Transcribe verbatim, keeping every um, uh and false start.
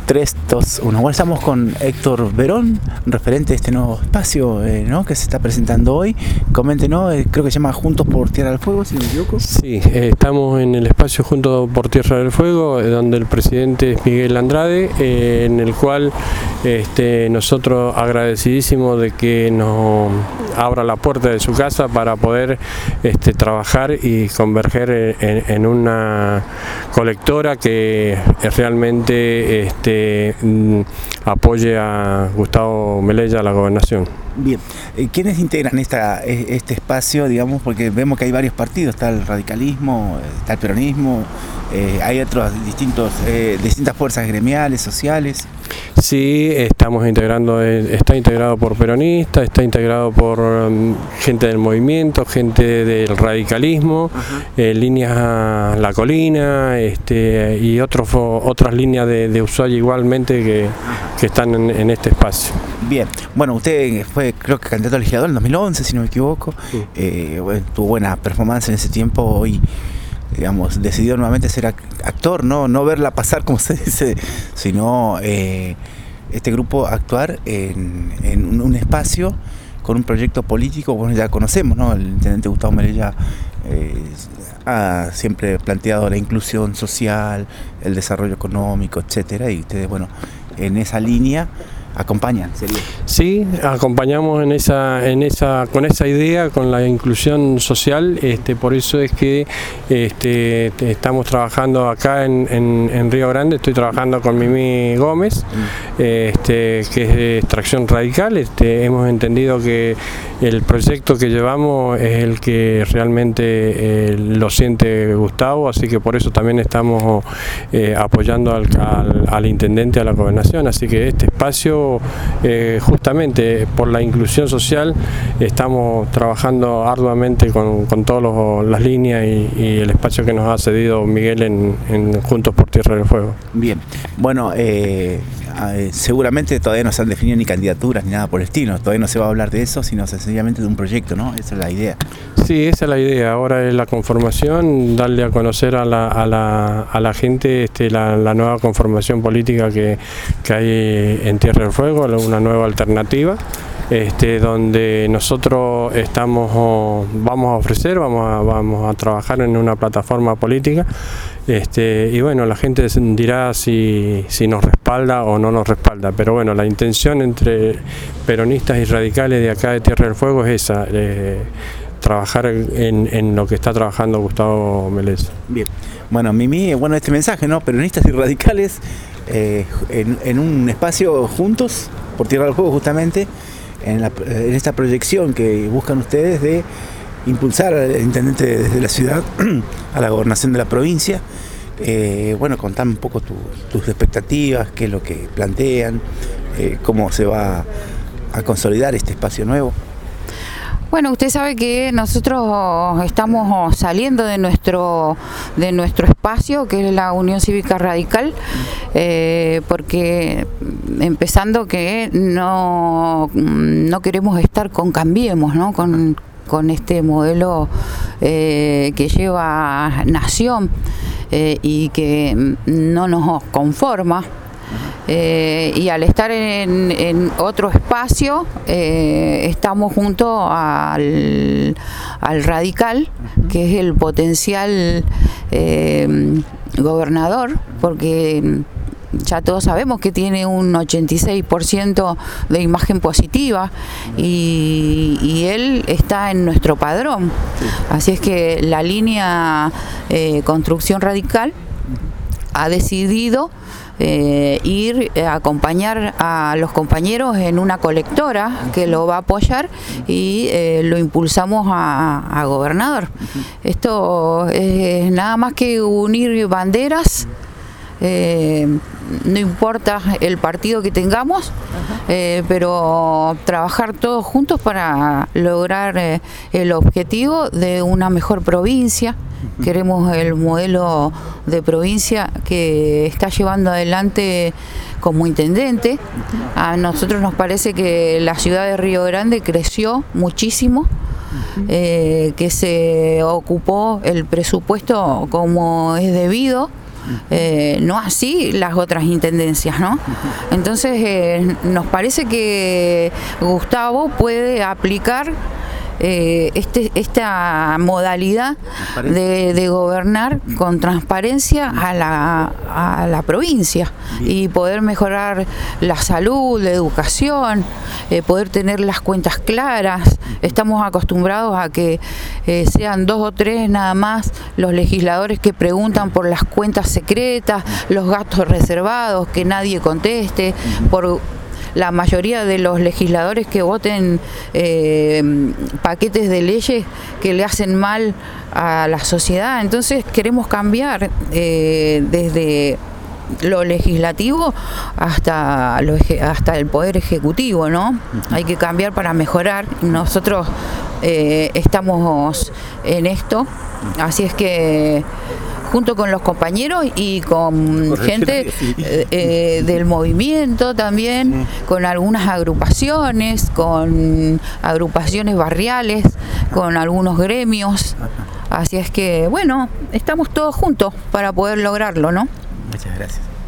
tres, dos, uno. Bueno, estamos con Héctor Verón, referente de este nuevo espacio eh, ¿no? que se está presentando hoy. Coméntenos, eh, creo que se llama Juntos por Tierra del Fuego, si no me equivoco. Sí, eh, estamos en el espacio Juntos por Tierra del Fuego, eh, donde el presidente es Miguel Andrade, eh, en el cual este, nosotros agradecidísimos de que nos abra la puerta de su casa para poder este, trabajar y converger en, en una colectora que realmente este, apoye a Gustavo Melella a la gobernación. Bien, ¿quiénes integran esta, este espacio, digamos, porque vemos que hay varios partidos, está el radicalismo, está el peronismo, eh, hay otros distintos, eh, distintas fuerzas gremiales, sociales? Sí, estamos integrando, está integrado por peronistas, está integrado por um, gente del movimiento, gente del radicalismo, eh, líneas a La Colina este, y otros, otras líneas de, de Ushuaia igualmente que, que están en, en este espacio. Bien, bueno, usted fue creo que candidato a legislador en dos mil once, si no me equivoco, sí. eh, bueno, tuvo buena performance en ese tiempo, hoy digamos, decidió nuevamente ser actor, no, no verla pasar como se dice, sino eh, este grupo actuar en, en un espacio con un proyecto político, bueno, ya conocemos, ¿no? El intendente Gustavo Melella eh, ha siempre planteado la inclusión social, el desarrollo económico, etcétera, y ustedes, bueno, en esa línea acompañan, sería. Sí, acompañamos en esa, en esa, con esa idea, con la inclusión social, este, por eso es que este, estamos trabajando acá en, en, en Río Grande, estoy trabajando con Mimi Gómez, mm. este, que es de Extracción Radical, este, hemos entendido que el proyecto que llevamos es el que realmente eh, lo siente Gustavo, así que por eso también estamos eh, apoyando al, al, al intendente, a la gobernación, así que este espacio Eh, justamente por la inclusión social estamos trabajando arduamente con, con todas las líneas y, y el espacio que nos ha cedido Miguel en, en Juntos por Tierra del Fuego. Bien, bueno, eh, eh, seguramente todavía no se han definido ni candidaturas ni nada por el estilo, todavía no se va a hablar de eso, sino sencillamente de un proyecto, ¿no? Esa es la idea. Sí, esa es la idea, ahora es la conformación, darle a conocer a la, a la, a la gente este, la, la nueva conformación política que, que hay en Tierra del Fuego, una nueva alternativa, este, donde nosotros estamos, vamos a ofrecer, vamos a, vamos a trabajar en una plataforma política, este, y bueno, la gente dirá si, si nos respalda o no nos respalda, pero bueno, la intención entre peronistas y radicales de acá de Tierra del Fuego es esa, eh, trabajar en, en lo que está trabajando Gustavo Melella. Bien, bueno, Mimi, bueno, este mensaje, ¿no? Peronistas y radicales eh, en, en un espacio juntos por Tierra del Fuego, justamente en, la, en esta proyección que buscan ustedes de impulsar al intendente desde la ciudad a la gobernación de la provincia. Eh, bueno, contame un poco tu, tus expectativas, qué es lo que plantean, eh, cómo se va a consolidar este espacio nuevo. Bueno, usted sabe que nosotros estamos saliendo de nuestro de nuestro espacio, que es la Unión Cívica Radical, eh, porque empezando que no, no queremos estar con Cambiemos, ¿no? Con, con este modelo eh, que lleva Nación eh, y que no nos conforma. Eh, y al estar en, en otro espacio eh, estamos junto al, al radical, que es el potencial eh, gobernador, porque ya todos sabemos que tiene un ochenta y seis por ciento de imagen positiva y, y él está en nuestro padrón, así es que la línea eh, Construcción Radical ha decidido Eh, ir a acompañar a los compañeros en una colectora que lo va a apoyar y eh, lo impulsamos a, a gobernador. Esto es nada más que unir banderas, eh, no importa el partido que tengamos, eh, pero trabajar todos juntos para lograr eh, el objetivo de una mejor provincia. Queremos el modelo de provincia que está llevando adelante como intendente. A nosotros nos parece que la ciudad de Río Grande creció muchísimo, eh, que se ocupó el presupuesto como es debido, eh, no así las otras intendencias, ¿no? Entonces eh, nos parece que Gustavo puede aplicar Eh, este, esta modalidad de, de gobernar con transparencia a la, a la provincia y poder mejorar la salud, la educación, eh, poder tener las cuentas claras. Estamos acostumbrados a que eh, sean dos o tres nada más los legisladores que preguntan por las cuentas secretas, los gastos reservados, que nadie conteste, por la mayoría de los legisladores que voten eh, paquetes de leyes que le hacen mal a la sociedad. Entonces queremos cambiar eh, desde lo legislativo hasta, lo, hasta el poder ejecutivo, ¿no? Uh-huh. Hay que cambiar para mejorar. Nosotros eh, estamos en esto, así es que junto con los compañeros y con gente eh, eh, del movimiento también, con algunas agrupaciones, con agrupaciones barriales, con algunos gremios. Así es que, bueno, estamos todos juntos para poder lograrlo, ¿no? Muchas gracias.